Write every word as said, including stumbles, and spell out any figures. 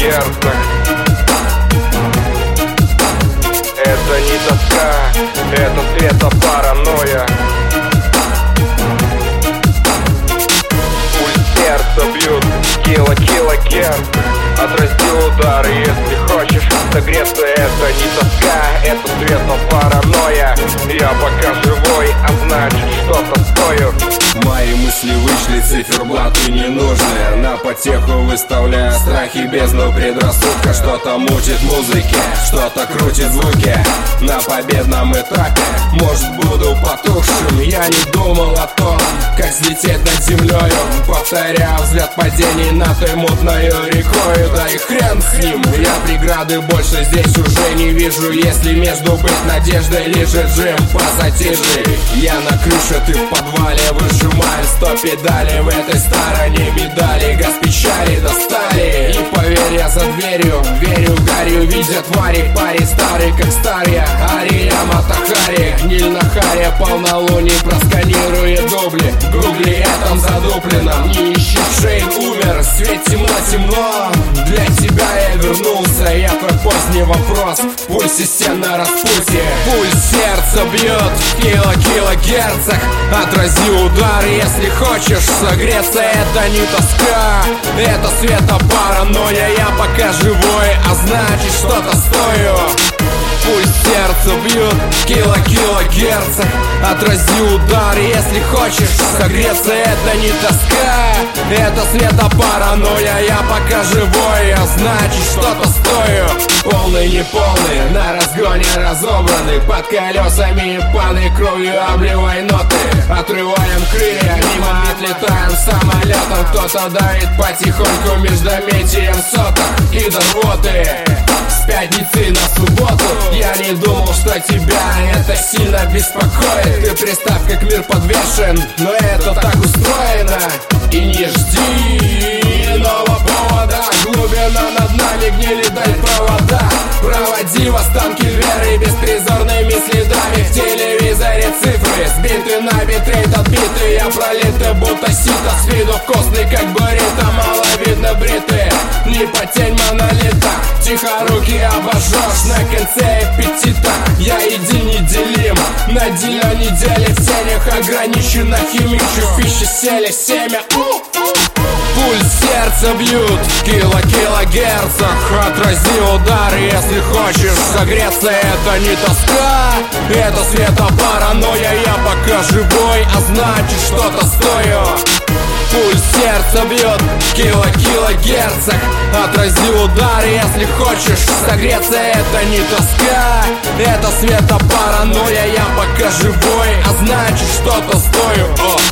килогерцах. Это не тоска, это светопаранойя. Пульс сердца бьют кило-килогерц. Отрази удар, если хочешь согреться. Это не тоска, это светопаранойя. Я пока живой, а значит что-то стою. Мои мысли вышли циферблаты ненужные. На потеху выставляя страхи, бездну предрассудка. Что-то мучит в музыке, что-то крутит звуки. На победном этапе, может, буду потухшим. Я не думал о том, как взлететь над землею, повторяя взгляд падений над той мутною рекою. Да и хрен с ним, я преграды больше здесь уже не вижу. Если между быть надеждой лежит жим пассатижей. Я на крыше, ты в подвале, выжимаем сто педалей. В этой стороне медали, газ печали достали. И поверь, я за дверью, верю, гарью, видят твари. Парень старый, как стария, Ария Матахари. Ниль Нахария, полнолуние, просканирует дубли. Гугли, я там задупленном. Не ищи, Шейн умер, свет темно-темно. Для тебя я вернулся, я твой поздний вопрос. В пульсе стен на распутье. Пульс сердца бьет в кило-килогерцах. Отрази удар, если хочешь согреться. Это не тоска, это светопаранойя. Я пока живой, а значит что-то стою. Пульс сердца бьет в кило-килогерцах. Отрази удар, если хочешь согреться. Это не тоска, это светопаранойя. Я пока живой, а значит что-то стою. Полный, неполный, на разгоне разобраны. Под колесами паны, кровью обливай ноты. Отрываем крылья, мимо отлетаем самолетом. Кто-то давит потихоньку междометием соток и до рвоты. С пятницы на субботу я не думал, что тебя это сильно беспокоит. Ты представь, как мир подвешен, но это так устроено. И не жди иного повода. Глубина над нами, гнили даль провода. Проводи в останки веры беспризорными следами. В телевизоре цифры сбиты на битрейт отбиты. Я пролиты будто сито, с виду вкусный как буррито. Мало видно бриты, не потень монолита. Тихо руки обожжешь на конце аппетита. Я един неделим, на день о неделе в тенях ограниченно химичу. В пище сели семя. Пульс сердца бьют в кило-килогерцах. Отрази удар, если хочешь согреться. Это не тоска, это светопаранойя. Я пока живой, а значит что-то стою. Пульс сердца бьет в кило-килогерцах. Отрази удар, если хочешь согреться. Это не тоска, это светопаранойя. Я пока живой, а значит что-то стою. О.